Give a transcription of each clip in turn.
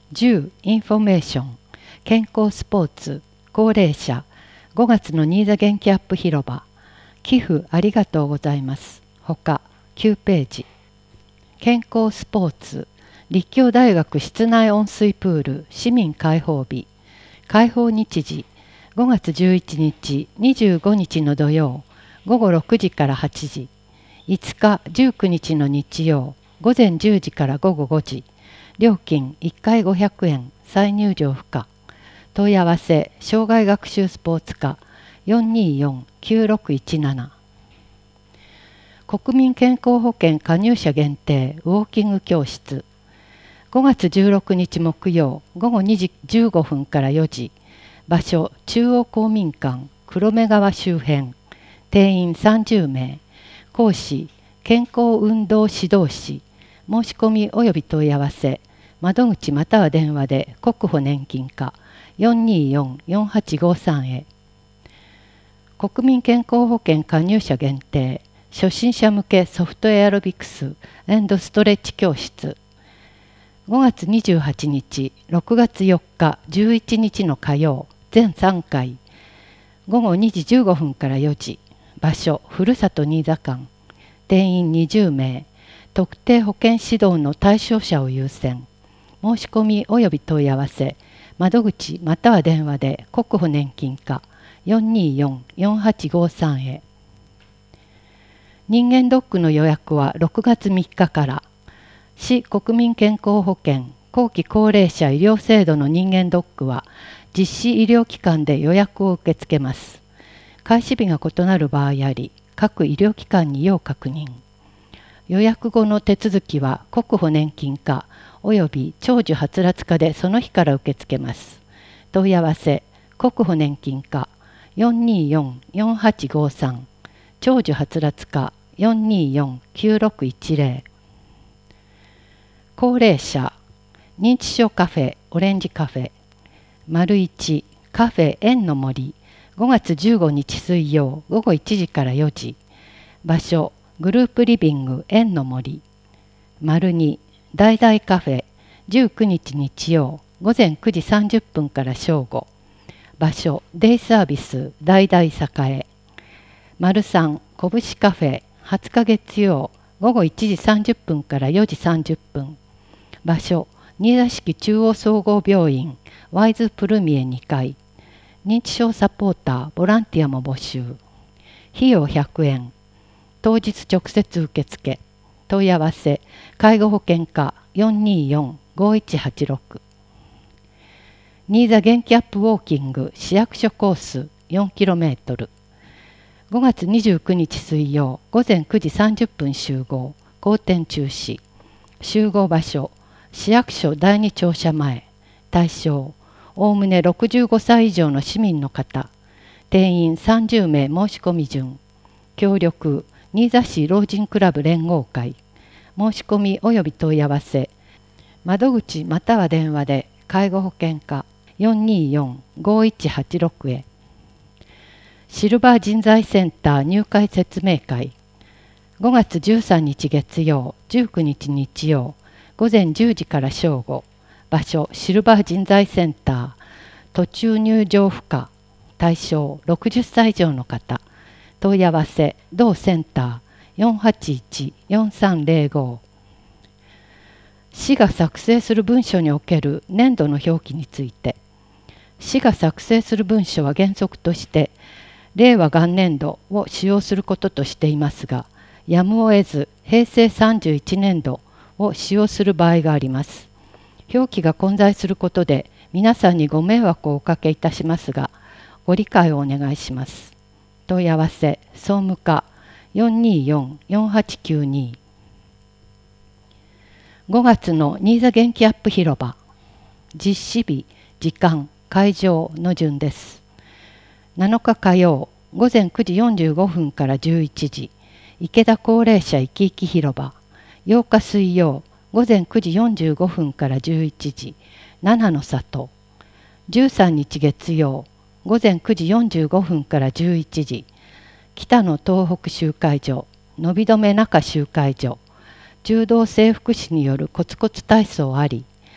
10インフォメーション健康スポーツ高齢者5月の新座元気アップ広場寄付ありがとうございます他9ページ健康スポーツ立教大学室内温水プール市民開放日開放日時5月11日25日の土曜午後6時から8時5日19日の日曜午前10時から午後5時料金1回500円再入場不可問い合わせ障害学習スポーツ課 424-9617 国民健康保険加入者限定ウォーキング教室5月16日木曜午後2時15分から4時場所中央公民館黒目川周辺定員30名講師健康運動指導士申し込み及び問い合わせ窓口または電話で国保年金課 424-4853 へ国民健康保険加入者限定初心者向けソフトエアロビクス&ストレッチ教室5月28日6月4日11日の火曜全3回午後2時15分から4時場所ふるさと新座館定員20名特定保険指導の対象者を優先申し込み及び問い合わせ窓口または電話で国保年金課 424-4853 へ人間ドックの予約は6月3日から市国民健康保険後期高齢者医療制度の人間ドックは実施医療機関で予約を受け付けます。開始日が異なる場合あり各医療機関に要確認予約後の手続きは国保年金課および長寿はつらつ課でその日から受け付けます。問い合わせ国保年金課 424-4853 長寿はつらつ課 424-9610 高齢者認知症カフェオレンジカフェ丸1カフェ縁の森5月15日水曜午後1時から4時場所グループリビング縁の森丸2大々カフェ19日日曜午前9時30分から正午場所デイサービス大々栄丸3こぶしカフェ20日月曜午後1時30分から4時30分場所新座敷中央総合病院ワイズプルミエ2階認知症サポーターボランティアも募集費用100円当日直接受付問い合わせ介護保険課 424-5186 新座元気アップウォーキング市役所コース 4km 5月29日水曜午前9時30分集合後転中止集合場所市役所第二庁舎前対象おおむね65歳以上の市民の方定員30名申し込み順協力新座市老人クラブ連合会申し込み及び問い合わせ窓口または電話で介護保険課 424-5186 へシルバー人材センター入会説明会5月13日月曜19日日曜午前10時から正午場所シルバー人材センター途中入場不可対象60歳以上の方問い合わせ同センター 481-4305 市が作成する文書における年度の表記について市が作成する文書は原則として令和元年度を使用することとしていますがやむを得ず平成31年度を使用する場合があります。表記が混在することで皆さんにご迷惑をおかけいたしますがご理解をお願いします。問い合わせ総務課 424-4892 5月の新座元気アップ広場実施日時間会場の順です。7日火曜午前9時45分から11時池田高齢者生き生き広場8日水曜午前9時45分から11時七の里13日月曜午前9時45分から11時北の東北集会所伸び止め中集会所柔道整復師によるコツコツ体操あり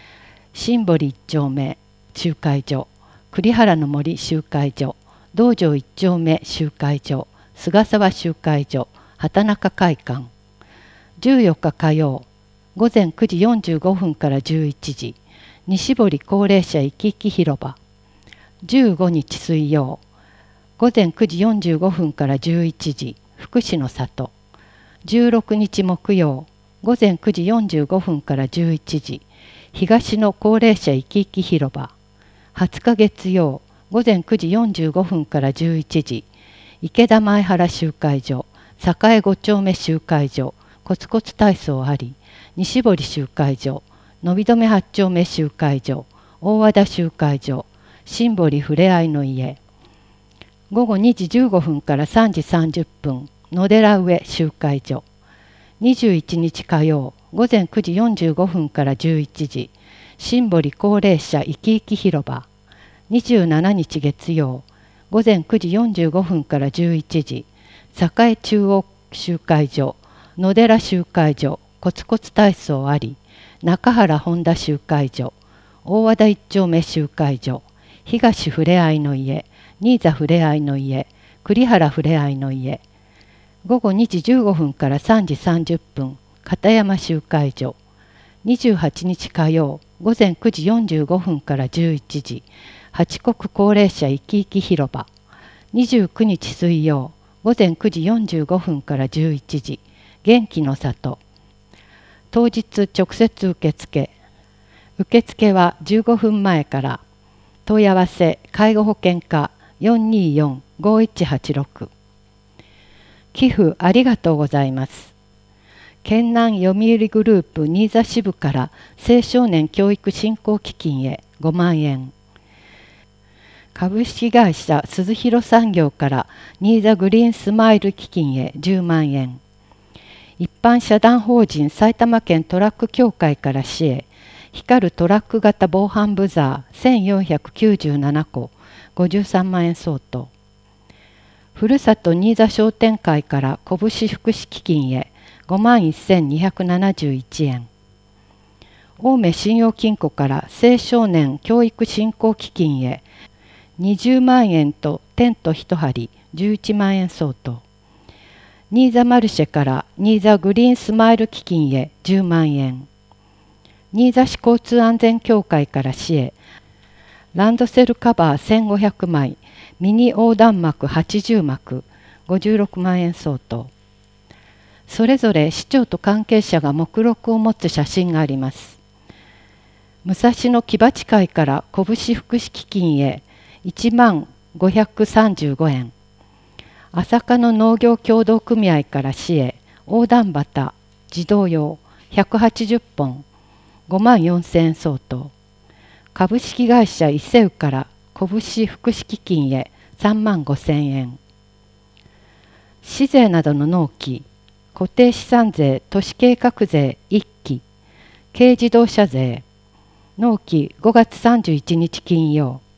新堀一丁目集会所、栗原の森集会所、道場一丁目集会所、菅沢集会所、畑中会館。14日火曜、午前9時45分から11時、西堀高齢者生き生き広場。15日水曜、午前9時45分から11時、福祉の里。16日木曜、午前9時45分から11時、東の高齢者生き生き広場。20日月曜、午前9時45分から11時、池田前原集会所、栄5丁目集会所、コツコツ体操あり、西堀集会所、伸び止め8丁目集会所、大和田集会所、新堀ふれあいの家。午後2時15分から3時30分、野寺上集会所。21日火曜、午前9時45分から11時、新堀高齢者生き生き広場。27日月曜、午前9時45分から11時、栄中央集会所、野寺集会所、コツコツ体操あり、中原本田集会所、大和田一丁目集会所、東ふれあいの家、新座ふれあいの家、栗原ふれあいの家。午後2時15分から3時30分、片山集会所。28日火曜、午前9時45分から11時、八国高齢者生き生き広場。29日水曜、午前9時45分から11時、元気の里。当日直接受付。受付は15分前から。問い合わせ介護保険課 424-5186。寄付ありがとうございます。県南読売グループ新座支部から青少年教育振興基金へ5万円。株式会社鈴広産業から新座グリーンスマイル基金へ10万円。一般社団法人埼玉県トラック協会から市へ光るトラック型防犯ブザー1497個53万円相当。ふるさと新座商店会から拳福祉基金へ51,271円。青梅信用金庫から青少年教育振興基金へ20万円とテント1針11万円相当。新座マルシェから新座グリーンスマイル基金へ10万円。新座市交通安全協会から市へランドセルカバー1500枚、ミニ横断幕80幕、56万円相当。それぞれ市長と関係者が目録を持つ写真があります。武蔵野木鉢会から拳福祉基金へ1万535円。朝霞の農業協同組合から市へ横断旗児童用180本、5万4000円相当。株式会社伊勢宇から拳福祉基金へ3万5000円。市税などの納期、固定資産税都市計画税1期、軽自動車税、納期5月31日金曜。